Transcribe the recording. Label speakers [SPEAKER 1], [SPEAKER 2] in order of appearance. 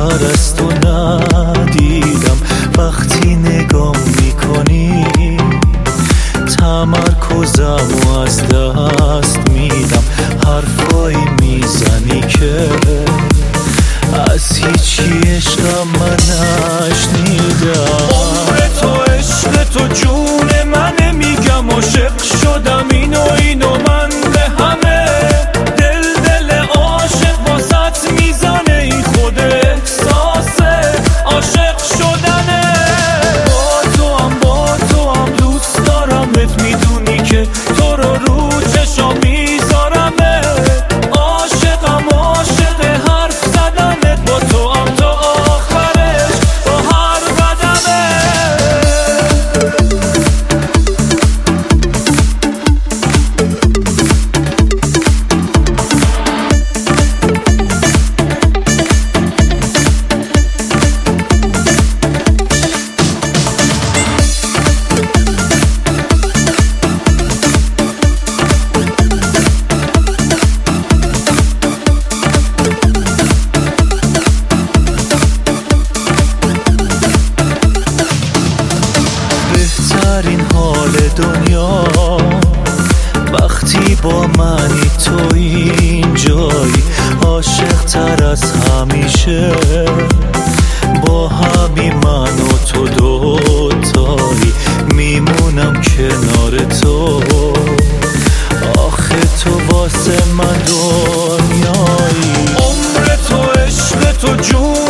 [SPEAKER 1] خبر از تو ندیدم. وقتی نگاه میکنی تمرکزم از دست میدم. حرفایی میزنی که از هیچی عشقم من نشنیدم. عمر تو عشق تو جون منه، میگم عاشق شدم اینو من به همه. دل عاشق واسط میزنه، این خود احساسه عاشق شدنه. با تو هم دوست دارمت، میدونی که تو رو چشام میذارمه. عاشقم عاشق حرف زدنت، با تو هم تا آخرش با هر قدمه. بهترین حال دنیا وقتی با منی، تو اینجایی. عاشق تر از همیشه با همین من و تو دوتایی. میمونم کنار تو، آخه تو واسه من دنیایی. عمر تو عشق تو جون